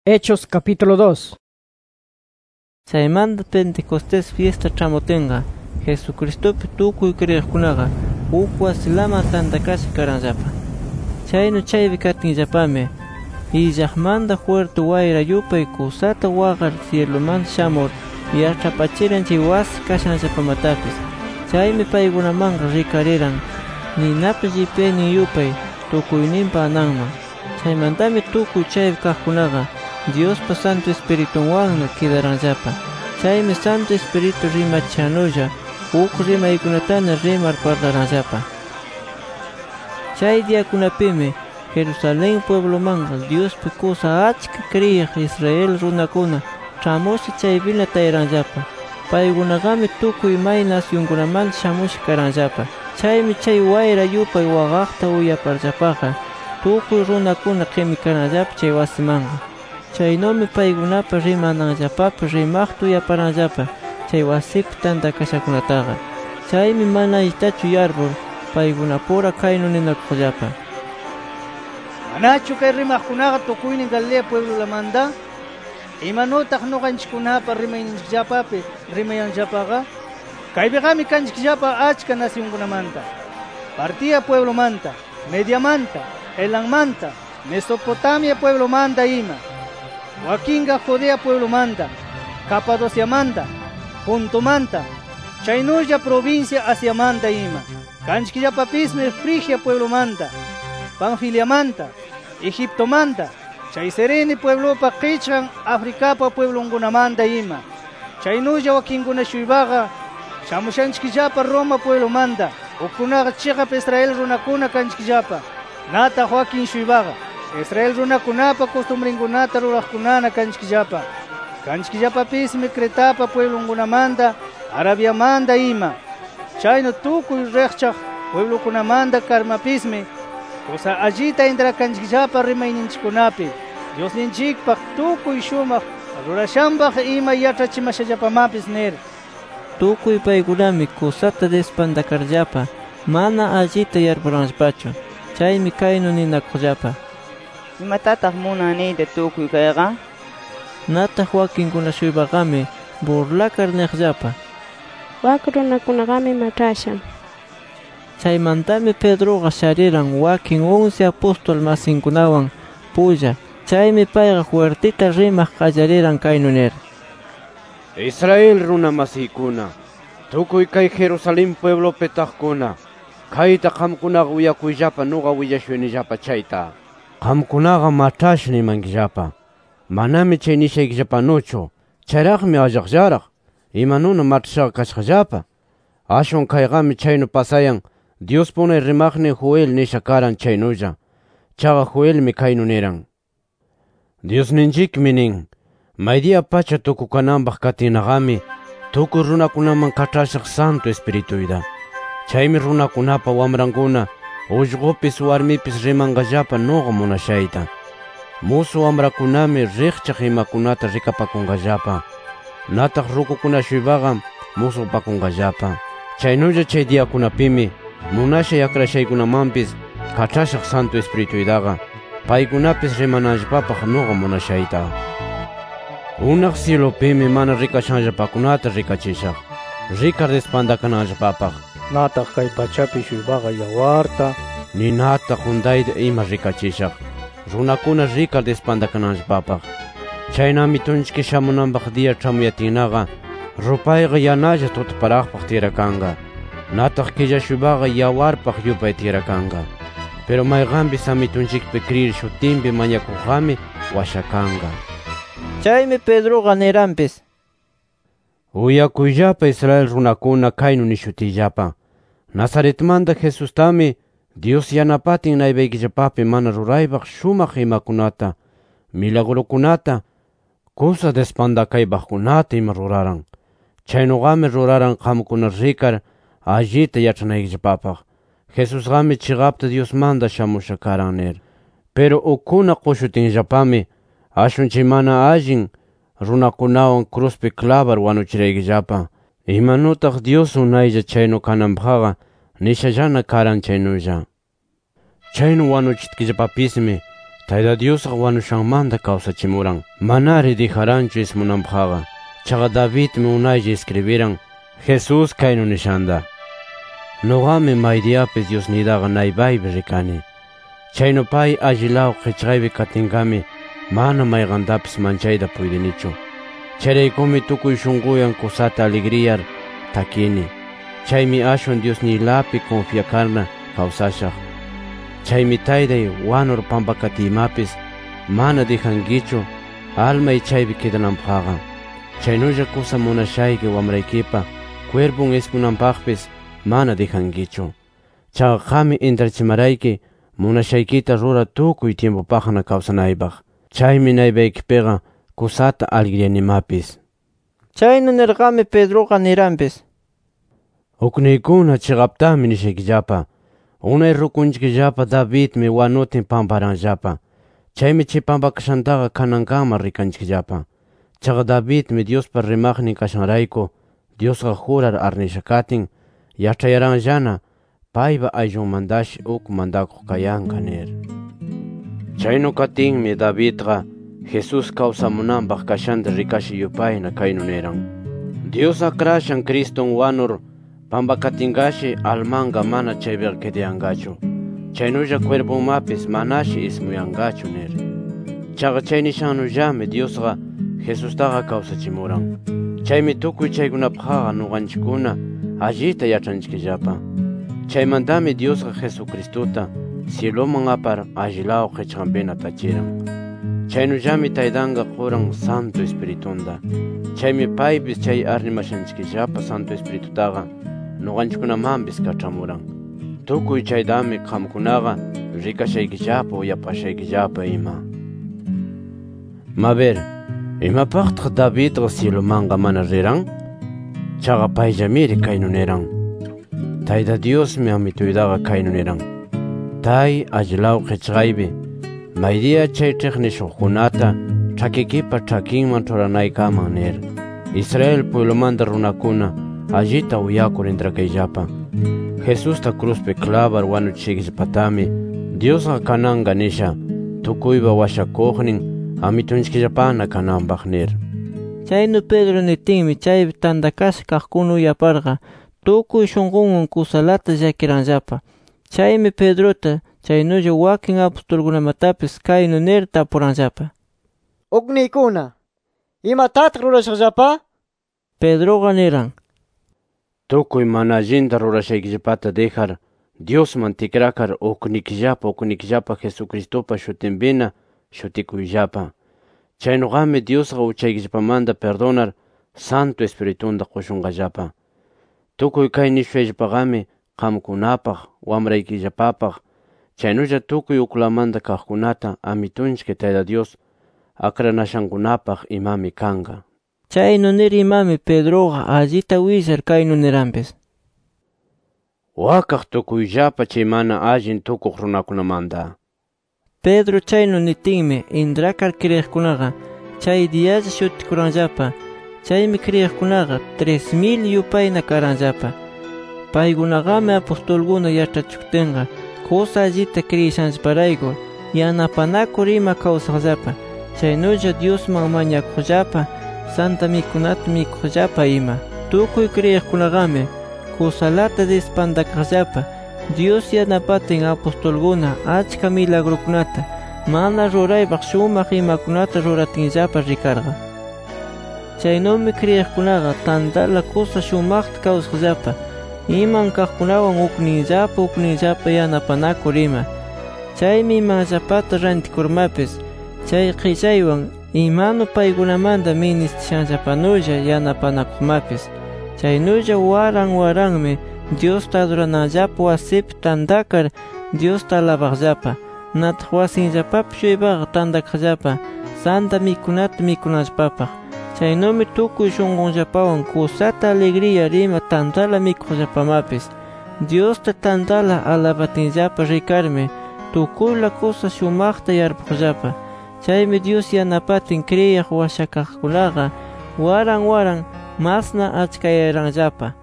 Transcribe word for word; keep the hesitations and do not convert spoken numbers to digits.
Hechos capítulo dos. Chaymanta Pentecostés fiesta chamutinga, Jesucristopi tukuy kriqkunaqa huk wasilama tantakasha karanllapa. Chaynu chaypi katinllapami, illaqmanta fuerte wayra yupay kusata waqar cielomanta shamur yach'apachiran chay wasi kashanllapamatapis. Chaymi paykunamanta rikariran ninapi llipyaynin yupay tukuyninpa ananman. Chaymantami tukuy chaypi kaqkunaqa Diospa Santo Espiritunwanna kidaranllapa. Chaymi Santo Espiritu rimachishanulla uk rimaykunatana rimar parlaranllapa. Chay diakunapimi Jerusalén pueblomanga Diospi kusa achka kriyiq Israel runakuna ch'amushi chaypina tayranllapa. Paykunaqami tukuy may nacionkunamanta shamushi karanllapa. Chaymi chay wayra yupay waqaqta uyaparllapaqa tukuy runakuna qimikanallapa chay wasimanga. Chaynomi paykunapa rimananllapapi rimaqta uyaparanllapa chay wasipi tantakashakunataqa. Chaymi mana allitachu yarbur paykunapura kaynu ninakuqllapa: ¿Manachu kay rimaqkunaqa tukuynin Galilea pueblolamanta? ¿Imanutaq nuqanchikkunapa rimayninchikllapapi rimayanllapaqa? Kaypiqami kanchikllapa achka nacionkunamanta: Partia pueblomanta, Mediamanta, Elamanta, Mesopotamia pueblomanta ima, wakinqa Judea pueblomanta, Capadociamanta, Pontomanta, chaynulla provincia Asiamanta ima. Kanchikllapapismi Frigia pueblomanta, Panfiliamanta, Egiptomanta, chay Cirene pueblopa qichqan Africapa pueblonkunamanta ima. Chaynulla wakinkuna-shuypaqa shamushanchikllapa Roma pueblomanta, ukkunaqa chiqap Israel runakuna kanchikllapa. Nataq wakin-shuypaqa Israel runakunapa costumbrinkunata ruraqkunana kanchikllapa. Kanchikllapapismi Cretapa pueblonkunamanta, Arabiamanta ima. Chaynu tukuy riqchaq pueblokunamanta karmapismi kusa allita intrakanchikllapa rimayninchikkunapi Diosninchikpaq tukuy shumaq rurashanpaq ima yach'achimashallapamapis nir. Tukuy paykunami kusata despantakarllapa, mana allita yarpuranllapachu. Chaymi kaynu ninakuqllapa: ¿Imatataq munaniyta tukuy kayqa? Nataq wakinkuna-shuypaqami burlakar niqllapa: Wak runakunaqami matrashan. Chaymantami Pedroqa shariran wakin once apostol masinkunawan pulla. Chaymi payqa fuertita rimaq qallariran kaynu nir: Israel runa masiykuna, tukuy kay Jerusalén pueblopi taqkuna, kayta qamkunaqa uyakuyllapa nuqa willashuynillapa chayta. Qamkunaqa matrash nimankillapa, manami chay nishaykillapanuchu. Chayraqmi allaqllaraq imanuna matrashaqa kashqallapa. Ashwan kayqami chaynu pasayan Dios punay rimaqnin Joel nisha karan chaynulla. Chaqa Joelmi kaynu niran: Diosninchikmi nin, maydiya pacha tukukananpaq katinaqami tukuy runakunaman kach'ashaq Santo Espirituyta. Chaymi runakunapa wamrankuna ullqupis warmipis rimanqallapa nuqa munashayta. Musu wamrakunami riqchaq imakunata rikapakunqallapa. Nataq rukukuna-shuypaqa musupakunqallapa. Chaynulla chay diyakunapimi munashay akrashaykunamanpis kach'ashaq Santo Espirituytaqa paykunapis rimananllapapaq nuqa munashayta. Unaq cielopimi mana rikashanllapakunata rikachishaq, rikar despantakananllapapaq. Nataq kay pachapi shuypaqa yawarta ninata qundayta ima rikachishaq, runakuna rikar despantakananllapapaq. Chaynami tunchki shamunanpaq diya ch'amuyatinaqa rupayqa yanalla tutaparaqpaq tirakanqa. Nataq killa shuypaqa yawarpaq yupay tirakanqa. Pero mayqanpis amitunchikpi kriyir shutinpi mañakuqqami washakanqa. Chaymi Pedroqa niranpis: Uyakuyllapa Israel runakuna kaynu nishutiyllapa: Nazaretmanta Jesustami Dios yanapatin naypaykillapapi mana ruraypaq shumaq imakunata, milagrukunata, kusa despantakaybaqkunata ima ruraran. Chaynuqami ruraran qamkuna rikar allita yach'anaykillapapaq. Jesusqami chiqapta Diosmanta shamusha karan nir. Pero ukkuna qushutinllapami ashwan chay mana allin runakunawan cruzpi clavar wanuchiraykillapa. Imanutaq Dios unaylla chaynu kananpaqqa nishallana karan chaynulla. Chaynu wanuchitkillapapismi Tayta Dios wanushanmanta kawsachimuran. Manari dijaranchu ismunanpaqqa. Chaqa David mi unaylla escribiran Jesus kaynu nishanda. Nuqami maydiyapis Dios nidaqa naypaypi rikani. Chaynu pay allilaw qichqaypi katinqami mana mayqantapis manchayta puydinichu. Chayraykumi tukuy shunquyan kusata aligriyar takini. Chaymi ashwan Dios nilapi confiakarna kawsashaq. Chaymi tayday wanur pampakatimapis mana dijankichu almay chaypi kidananpaqqa. Chaynulla kusa munashayki wamraykipa cuerpun ismunanpaqpis mana dijankichu. Chaqa qami intrachimarayki munashaykita rura tukuy tiempupaqna kawsanaypaq. Chaymi naypaykipiqa kusata alegriyanimapis. Chaynu nirqami Pedroqa niranpis: Ukniykuna chiqaptami nishaykillapa. Unay rukunchikllapa Davidmi wanutin pamparanllapa. Chaymi chay pampakashantaqa kanankama rikanchikllapa. Chaqa Davidmi Diospa rimaqnin kashanrayku Diosqa jurar arnisha katin yach'ayaranllana paypa ayllunmantashi uk mandakuq kayanqa nir. Chaynu katinmi Davidqa Jesus kawsamunanpaq kashanta rikashi yupayna kaynu niran: Dios akrashan Criston wanur pampakatinkashi almanqa mana chaypiqa kidayanqachu. Chaynulla cuerpunmapis manashi ismuyanqachu nir. Chaqa chay nishannullami Diosqa Jesustaqa kawsachimuran. Chaymi tukuy chaykunapaqqa nuqanchikkuna allita yach'anchikllapa. Chaymantami Diosqa Jesucristuta cieloman apar allilaw qichqanpina tachiran. Chaynullami taytanqa quran Santo Espiritunta. Chaymi paypis chay arnimashanchikllapa Santo Espiritutaqa nuqanchikkunamanpis kach'amuran. Tukuy chaydami qamkunaqa rikashaykillapa uyapashaykillapa ima. Maber, imapaqtaq Davidqa cielomanqa mana riran? Chaqa payllamiri kaynu niran: Tayta Diosmi amituytaqa kaynu niran: Tay allilaw qichqaypi maydiya chay ch'iqnishuqkunata ch'akikipa ch'akinman ch'uranaykaman nir. Israel pueblomanta runakuna allita uyakur intrakayllapa. Jesusta cruzpi clavar wanuchishikllapatami Diosqa kananqa nisha tukuypa washakuqnin amitunchikllapana kananpaq nir. Chaynu Pedro nitinmi chaypi tandakasha kaqkuna uyaparqa tukuy shunqunwan kusalata llakiranllapa. Chaymi Pedrota chaynulla wakin apostolkunamatapis kaynu nir tapuranllapa: Ukniykuna, ¿imatataq rurashaqllapa? Pedroqa niran: Tukuy mana allinta rurashaykillapata dejar Diosman tikrakar uknikillapa uknikillapa Jesucristupa shutinpina shutikuyllapa. Chaynuqami Diosqa uchaykillapamanta perdonar Santo Espiritunta qushunqallapa. Tukuy kay nishushayllapaqami qamkunapaq wamraykillapapaq chaynulla tukuy uklamanta kaqkunata amitunchik Tayta Dios akranashankunapaq imami kanqa. Chaynu nir imami Pedroqa allita willar kaynu niranpis: Wakaq tukuyllapa chay mana allin tukuq runakunamanta. Pedro chaynu nitinmi intrakar kriyiqkunaqa chay diyalla shutikuranllapa. Chaymi kriyiqkunaqa tres mil yupayna karanllapa. Paykunaqami apostolkuna yach'achikutinqa kusa allita kriyishanllaparayku yanapanakur ima kawsaqllapa. Chaynulla Diosman mañakuqllapa, Santa Mikunata mikuqllapa ima. Tukuy kriyiqkunaqami kusalata dispandakaqllapa. Dios yanapatin apostolkuna achka milagrukunata mana ruraypaq shumaq imakunata ruratinllapa rikarqa. Chaynumi kriyiqkunaqa tantala kusa shumaqta kawsaqllapa, iman kaqkunawan ukninllapa ukninllapa yanapanakur ima. Chaymi imanllapata rantikurmapis chay qillaywan imanu paykunamanta ministishanllapanulla yanapanakuqmapis. Chaynulla waran waranmi Diosta adoranallapa wasipi tandakar Diosta alabaqllapa. Nataq wasinllapapi shuypaqa tandakaqllapa Santa Mikunata mikunallapapaq. Chaynumi tukuy shunqunllapawan kusata alegría rima tantala mikuqllapamapis. Diosta tantala alabatinllapa rikarmi tukuyla kusa shumaqta yarpuqllapa. Chaymi Dios yanapatin kriyaq washakaqkunaqa waran waran masna achkayaranllapa.